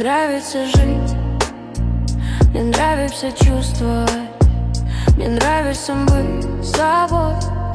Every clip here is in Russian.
нравится жить, мне нравится чувствовать, мне нравится быть с собой.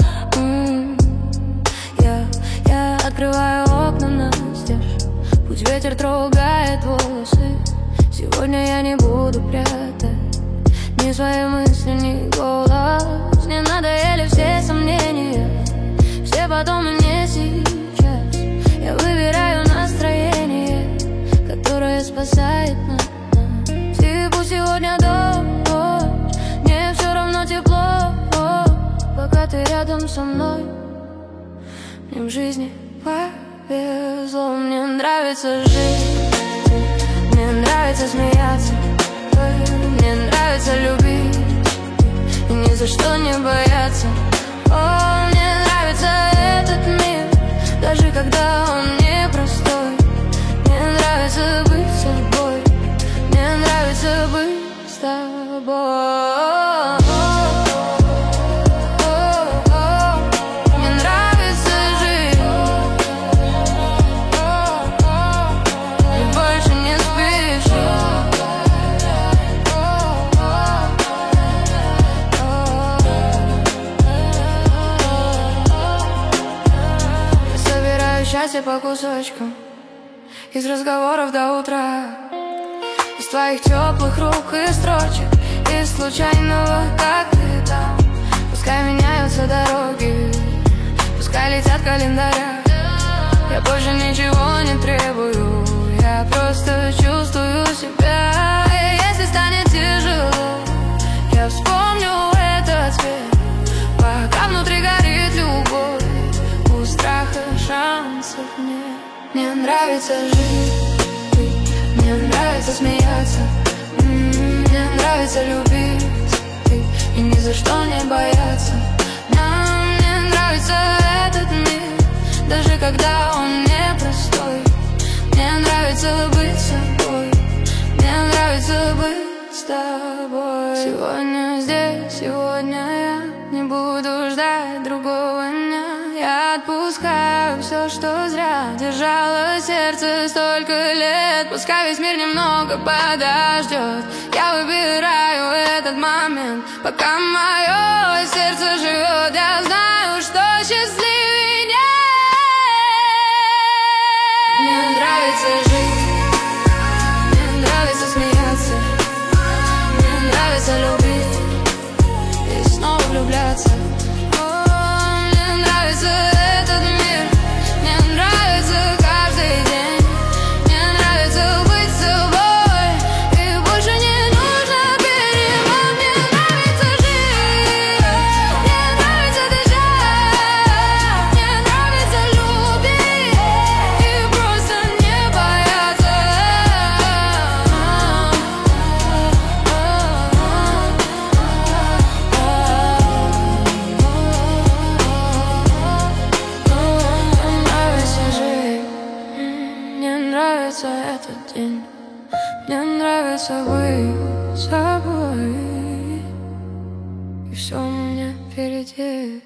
Я открываю окна настежь, пусть ветер трогает волосы. Сегодня я не буду прятать ни свои мысли, ни голос. Мне надоели все сомнения, все потом и не сейчас. Я выбираю настроение, которое спасает нас. И пусть сегодня дождь, мне все равно тепло, пока ты рядом со мной. Мне в жизни повезло, мне нравится жить, мне нравится смеяться, мне нравится любить и ни за что не бояться. О, мне нравится этот мир, даже когда он непростой. Мне нравится быть собой, мне нравится быть с тобой. Счастье по кусочкам, из разговоров до утра, из твоих теплых рук и строчек, из случайного, как ты там. Пускай меняются дороги, пускай летят календаря. Я больше ничего не требую, я просто чувствую себя. И если станет тяжело, я вспомню этот свет, пока внутри горит любовь. У страха шансов нет. Мне нравится жить, мне нравится смеяться, мне нравится любить и ни за что не бояться. Мне нравится этот мир, даже когда он непростой. Мне нравится быть собой, мне нравится быть с тобой. Сегодня здесь, сегодня я не буду ждать другого дня. Я отпускаю все, что зря держало сердце столько лет. Пускай весь мир немного подождет, я выбираю этот момент, пока мое сердце живет. Я знаю, что счастливее нет. Мне нравится жить, мне нравится смеяться, мне нравится любить и снова влюбляться. Этот мир, мне нравится каждый день, мне нравится быть собой, и больше не нужно перемен. Мне нравится жить, мне нравится дышать, мне нравится любить и просто не бояться. Этот день, мне нравится быть собой, и все у меня впереди.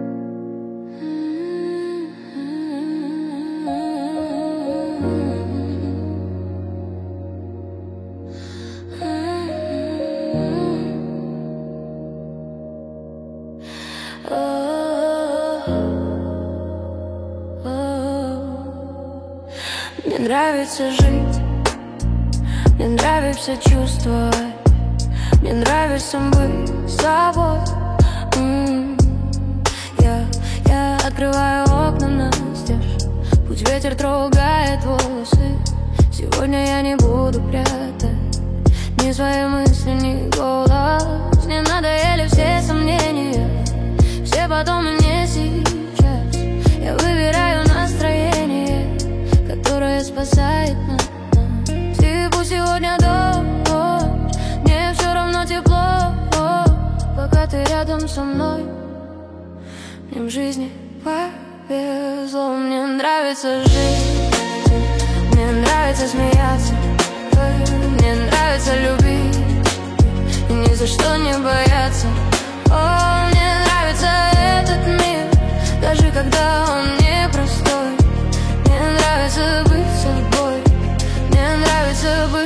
Мне нравится жить, мне нравится чувствовать, мне нравится быть с собой. Я открываю окна настежь, пусть ветер трогает волосы. Сегодня я не буду прятать ни свои мысли, ни голос. Мне надоели все сомнения, все потом и не сейчас. Я выбираю настроение, которое спасает нас. И пусть сегодня дождь, мне все равно тепло, пока ты рядом со мной. Мне в жизни повезло, мне нравится жить, мне нравится смеяться, мне нравится любить и ни за что не бояться. О, мне нравится этот мир, даже когда он непростой. Мне нравится быть собой, мне нравится быть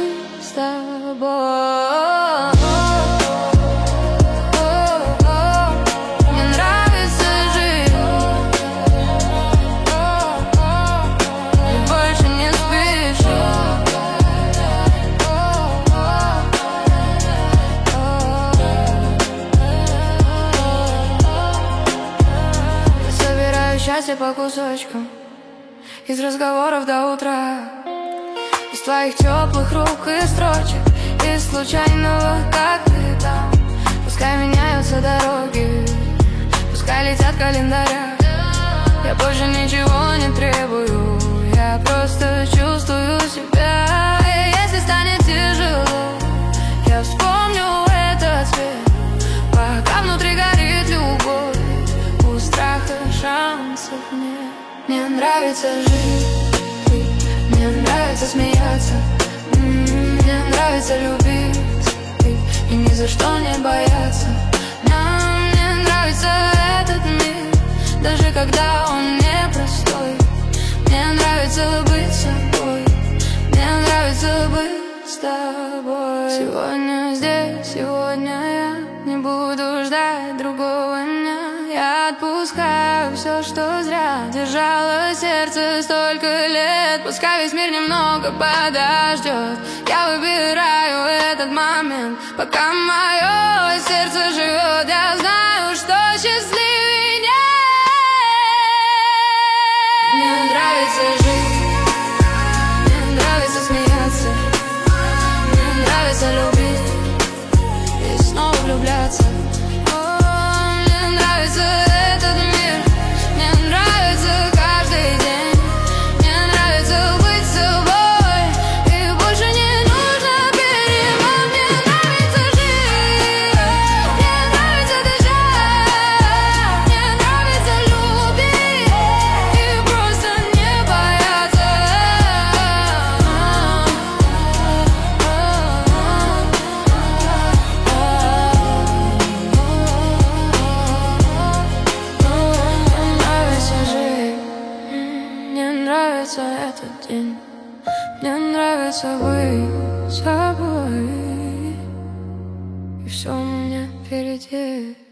счастье по кусочкам, из разговоров до утра, из твоих теплых рук и строчек, из случайного, как ты там. Пускай меняются дороги, пускай летят календаря. Я больше ничего не требую, я просто чувствую себя. И если станет тяжело, я вспомню этот свет, пока внутри горит любовь, у страха шансов нет. Мне нравится жить, мне нравится смеяться, мне нравится любить и ни за что не бояться. Мне нравится этот мир, даже когда он непростой. Мне нравится быть собой, мне нравится быть с тобой. Сегодня здесь, сегодня я не буду ждать другого дня. Я отпускаю все, что зря держало сердце столько лет. Пускай весь мир немного подождет, я выбираю этот момент, пока мое сердце живет. Я знаю, что счастливее нет. Мне нравится жить, мне нравится смеяться, мне нравится любить и снова влюбляться. Мне нравится этот мир, мне нравится каждый день, мне нравится быть собой, и больше не нужно перемен. Мне нравится жить, мне нравится дышать, мне нравится любить и просто не бояться. Мне нравится этот день, мне нравится быть собой, и все у меня впереди.